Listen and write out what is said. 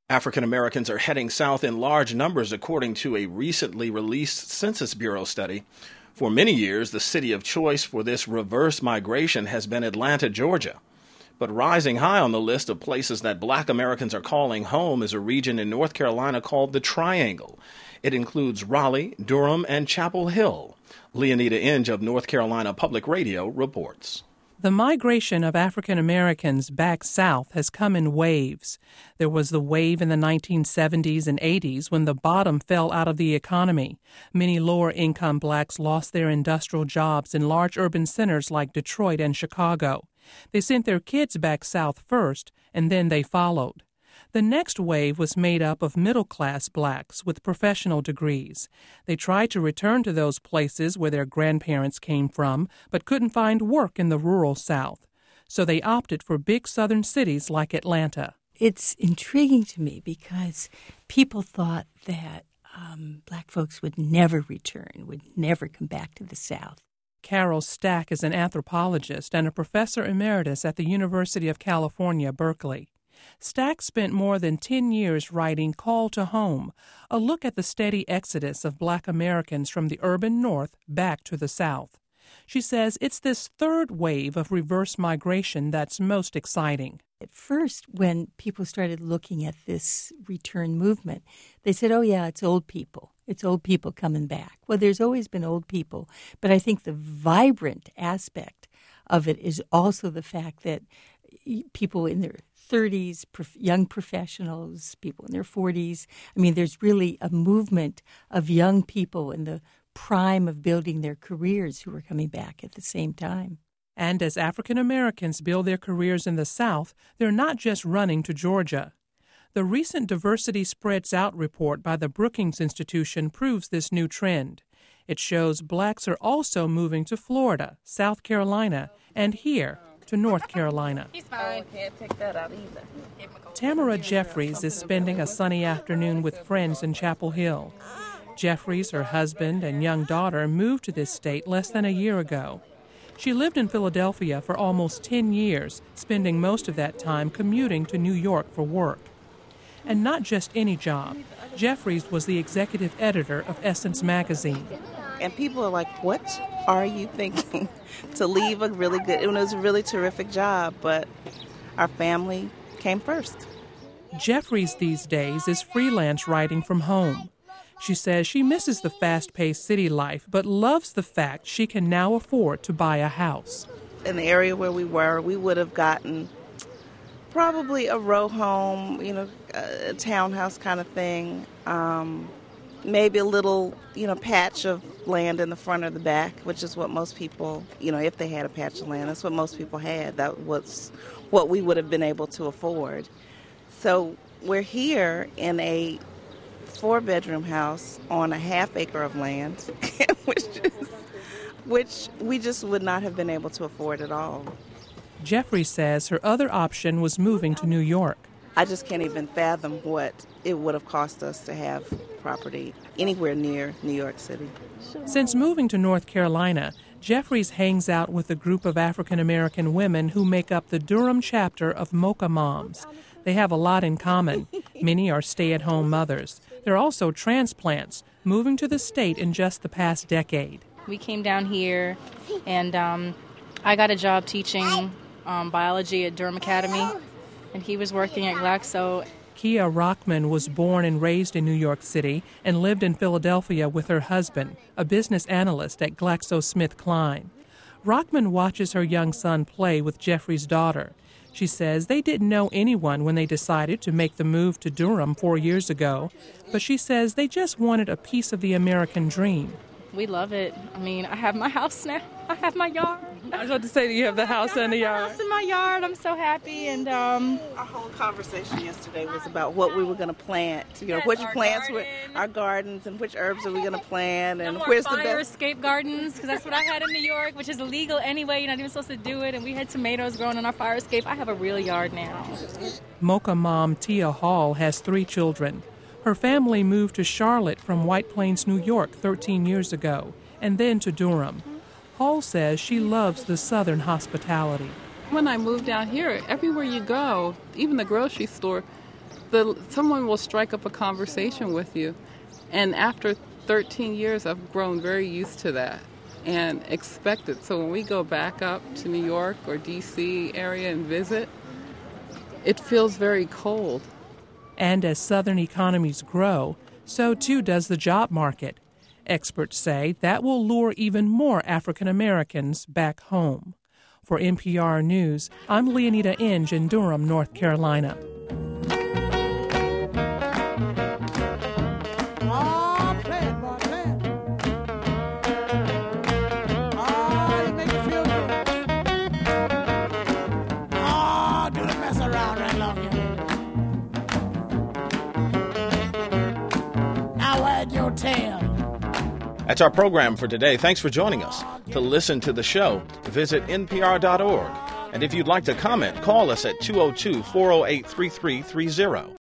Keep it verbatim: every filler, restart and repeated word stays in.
African Americans are heading south in large numbers, according to a recently released Census Bureau study. For many years, the city of choice for this reverse migration has been Atlanta, Georgia. But rising high on the list of places that Black Americans are calling home is a region in North Carolina called the Triangle. It includes Raleigh, Durham, and Chapel Hill. Leonida Inge of North Carolina Public Radio reports. The migration of African Americans back south has come in waves. There was the wave in the nineteen seventies and eighties when the bottom fell out of the economy. Many lower-income blacks lost their industrial jobs in large urban centers like Detroit and Chicago. They sent their kids back south first, and then they followed. The next wave was made up of middle-class blacks with professional degrees. They tried to return to those places where their grandparents came from, but couldn't find work in the rural South. So they opted for big southern cities like Atlanta. It's intriguing to me because people thought that um, black folks would never return, would never come back to the South. Carol Stack is an anthropologist and a professor emeritus at the University of California, Berkeley. Stack spent more than ten years writing Call to Home, a look at the steady exodus of Black Americans from the urban North back to the South. She says it's this third wave of reverse migration that's most exciting. At first, when people started looking at this return movement, they said, oh, yeah, it's old people. It's old people coming back. Well, there's always been old people, but I think the vibrant aspect of it is also the fact that people in their thirties, young professionals, people in their forties. I mean, there's really a movement of young people in the prime of building their careers who are coming back at the same time. And as African Americans build their careers in the South, they're not just running to Georgia. The recent Diversity Spreads Out report by the Brookings Institution proves this new trend. It shows blacks are also moving to Florida, South Carolina, and here to North Carolina. I can't take that out either. Tamara Jeffries is spending a sunny afternoon with friends in Chapel Hill. Jeffries, her husband, and young daughter moved to this state less than a year ago. She lived in Philadelphia for almost ten years, spending most of that time commuting to New York for work. And not just any job. Jeffries was the executive editor of Essence magazine. And people are like, what are you thinking? To leave a really good, it was a really terrific job, but our family came first. Jeffries these days is freelance writing from home. She says she misses the fast-paced city life, but loves the fact she can now afford to buy a house. In the area where we were, we would have gotten probably a row home, you know, a townhouse kind of thing. Um, maybe a little, you know, patch of land in the front or the back, which is what most people, you know, if they had a patch of land, that's what most people had. That was what we would have been able to afford. So we're here in a four-bedroom house on a half acre of land, which is, which we just would not have been able to afford at all. Jeffrey says her other option was moving to New York. I just can't even fathom what it would have cost us to have property anywhere near New York City. Since moving to North Carolina, Jeffries hangs out with a group of African-American women who make up the Durham chapter of Mocha Moms. They have a lot in common. Many are stay-at-home mothers. They're also transplants, moving to the state in just the past decade. We came down here, and um, I got a job teaching um, biology at Durham Academy, and he was working at Glaxo. Kia Rockman was born and raised in New York City and lived in Philadelphia with her husband, a business analyst at GlaxoSmithKline. Rockman watches her young son play with Jeffrey's daughter. She says they didn't know anyone when they decided to make the move to Durham four years ago, but she says they just wanted a piece of the American dream. We love it. I mean, I have my house now. I have my yard. I was about to say, you have the house and the yard. House in my yard. I'm so happy. And um, our whole conversation yesterday was about what we were going to plant. You know, yes, which plants garden. were our gardens and which herbs are we going to plant and no where's the fire best escape gardens, because that's what I had in New York, which is illegal anyway. You're not even supposed to do it. And we had tomatoes growing in our fire escape. I have a real yard now. Mocha mom Tia Hall has three children. Her family moved to Charlotte from White Plains, New York, thirteen years ago, and then to Durham. Hall says she loves the Southern hospitality. When I moved down here, everywhere you go, even the grocery store, the someone will strike up a conversation with you. And after thirteen years, I've grown very used to that and expect it. So when we go back up to New York or D C area and visit, it feels very cold. And as southern economies grow, so too does the job market. Experts say that will lure even more African Americans back home. For N P R News, I'm Leonita Inge in Durham, North Carolina. That's our program for today. Thanks for joining us. To listen to the show, visit N P R dot org. And if you'd like to comment, call us at two oh two, four oh eight, three three three oh.